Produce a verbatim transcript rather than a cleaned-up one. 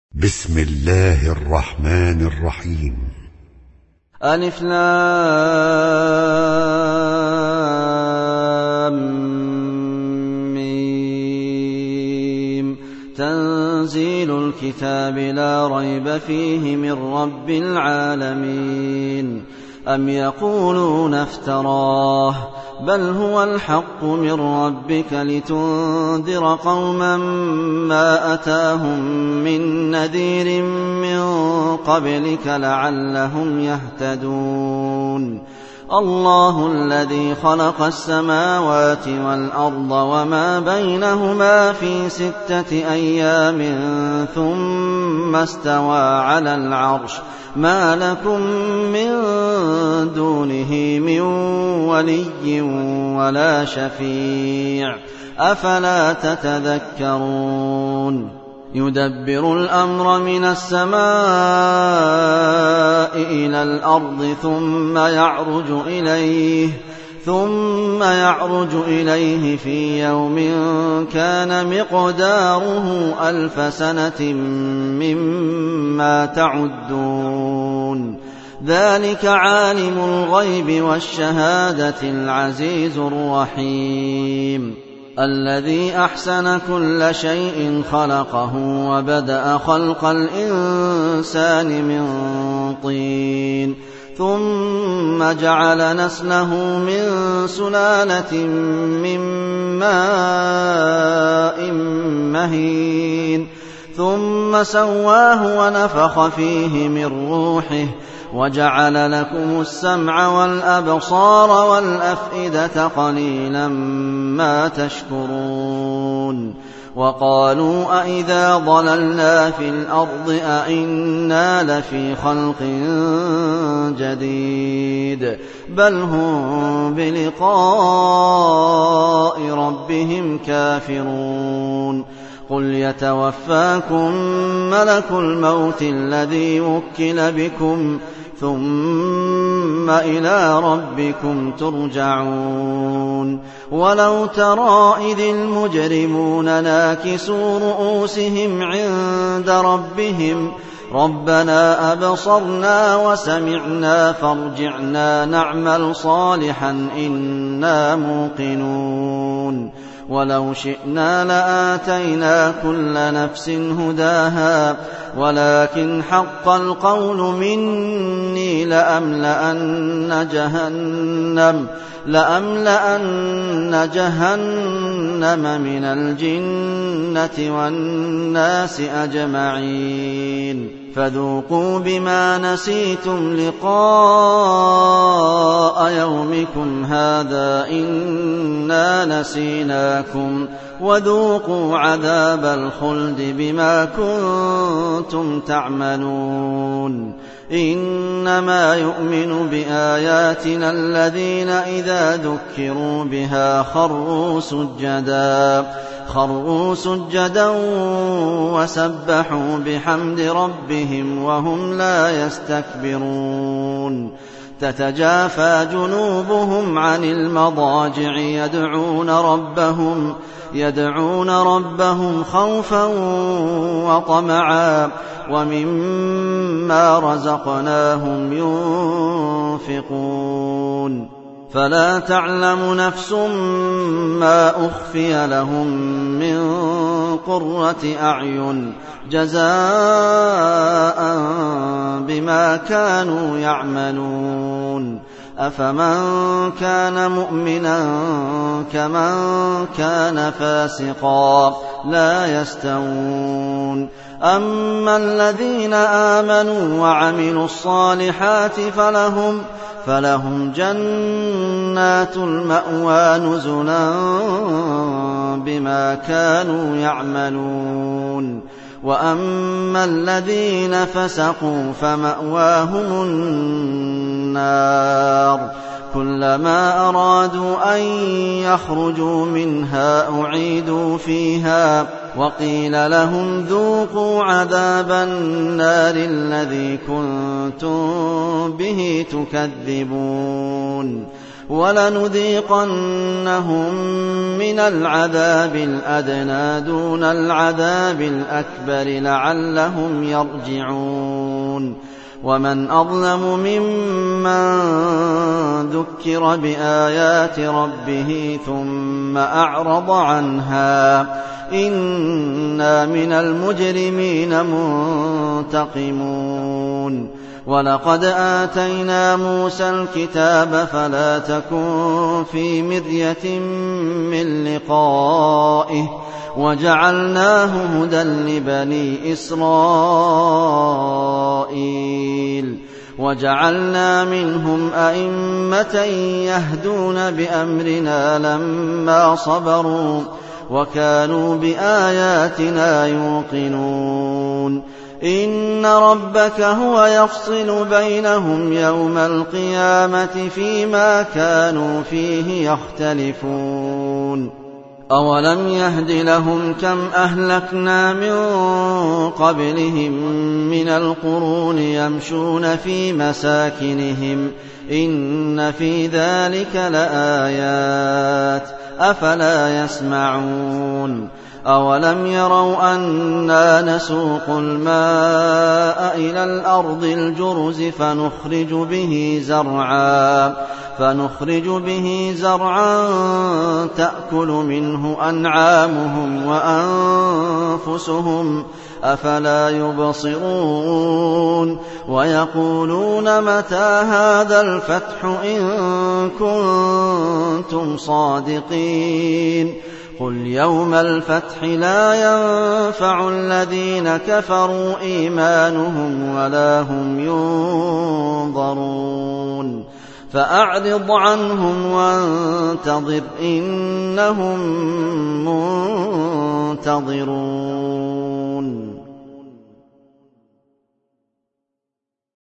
بسم الله الرحمن الرحيم. ألف لام ميم. تنزيل الكتاب لا ريب فيه من رب العالمين. أم يقولون افتراه بل هو الحق من ربك لتنذر قوما ما أتاهم من نذير من قبلك لعلهم يهتدون. الله الذي خلق السماوات والأرض وما بينهما في ستة أيام ثم استوى على العرش ما لكم من دونه من ولي ولا شفيع أفلا تتذكرون. يدبر الأمر من السماء إلى الأرض ثم يعرج إليه ثم يعرج إليه في يوم كان مقداره ألف سنة مما تعدون. ذلك عالم الغيب والشهادة العزيز الرحيم الذي أحسن كل شيء خلقه وبدأ خلق الإنسان من طين ثم جعل نسله من سلالة من ماء مهين ثم سواه ونفخ فيه من روحه وجعل لكم السمع والأبصار والأفئدة قليلا ما تشكرون. وقالوا أئذا ضللنا في الأرض أئنا لفي خلق جديد بل هم بلقاء ربهم كافرون. قل يتوفاكم ملك الموت الذي وكل بكم ثم إلى ربكم ترجعون. ولو ترى إذ المجرمون ناكسوا رؤوسهم عند ربهم ربنا أبصرنا وسمعنا فارجعنا نعمل صالحا إنا موقنون. ولو شئنا لآتينا كل نفس هداها ولكن حق القول مني لأملأن جهنم لأملأن جهنم من الجنة والناس أجمعين. فذوقوا بما نسيتم لقاء يومكم هذا إنا نسيناكم وذوقوا عذاب الخلد بما كنتم تعملون. إنما يؤمن بآياتنا الذين إذا ذكروا بها خروا سجدا خروا سجدا وسبحوا بحمد ربهم وهم لا يستكبرون. تتجافى جنوبهم عن المضاجع يدعون ربهم يدعون ربهم خوفا وطمعا ومما رزقناهم ينفقون. فلا تعلم نفس ما أخفي لهم من قرة أعين جزاء بما كانوا يعملون. أفمن كان مؤمنا كمن كان فاسقا لا يستوون. أما الذين آمنوا وعملوا الصالحات فلهم فلهم جنات المأوى نزلا بما كانوا يعملون. وأما الذين فسقوا فمأواهم النار كلما أرادوا أن يخرجوا منها أعيدوا فيها وقيل لهم ذوقوا عذاب النار الذي كنتم به تكذبون. وَلَنُذِيقَنَّهُم مِّنَ الْعَذَابِ الْأَدْنَىٰ دُونَ الْعَذَابِ الْأَكْبَرِ لَعَلَّهُمْ يَرْجِعُونَ وَمَنْ أَظْلَمُ مِمَّن ذُكِّرَ بِآيَاتِ رَبِّهِ ثُمَّ أَعْرَضَ عَنْهَا ۚ إِنَّا مِنَ الْمُجْرِمِينَ مُنتَقِمُونَ وَلَقَدْ آتَيْنَا مُوسَى الْكِتَابَ فَلَا تَكُن فِي مِرْيَةٍ مِّن لِّقَائِهِ وَجَعَلْنَاهُ هُدًى لِّبَنِي إِسْرَائِيلَ وَجَعَلْنَا مِنْهُمْ أَئِمَّةً يَهْدُونَ بِأَمْرِنَا لَمَّا صَبَرُوا وَكَانُوا بِآيَاتِنَا يُوقِنُونَ إِنَّ رَبَّكَ هُوَ يَفْصِلُ بَيْنَهُمْ يَوْمَ الْقِيَامَةِ فِيمَا كَانُوا فِيهِ يَخْتَلِفُونَ أَوَلَمْ يَهْدِ لَهُمْ كَمْ أَهْلَكْنَا مِن قَبْلِهِم مِّنَ الْقُرُونِ يَمْشُونَ فِي مَسَاكِنِهِمْ ۗ إِنَّ فِي ذَلِكَ لَآيَاتٍ ۖ أَفَلَا يَسْمَعُونَ أَوَلَمْ يَرَوْا أَنَّا نَسُوقُ الْمَاءَ إِلَى الْأَرْضِ الْجُرُزِ فَنُخْرِجُ بِهِ زَرْعًا فَنُخْرِجُ بِهِ زَرْعًا تَأْكُلُ مِنْهُ أَنْعَامُهُمْ وَأَنفُسُهُمْ ۖ أَفَلَا يُبْصِرُونَ وَيَقُولُونَ مَتَىٰ هَٰذَا الْفَتْحُ إِن كُنتُمْ صَادِقِينَ قُلْ يَوْمَ الْفَتْحِ لَا يَنفَعُ الَّذِينَ كَفَرُوا إِيمَانُهُمْ وَلَا هُمْ يُنظَرُونَ فَأَعْرِضْ عَنْهُمْ وَانتَظِرْ إِنَّهُم مُّنتَظِرُونَ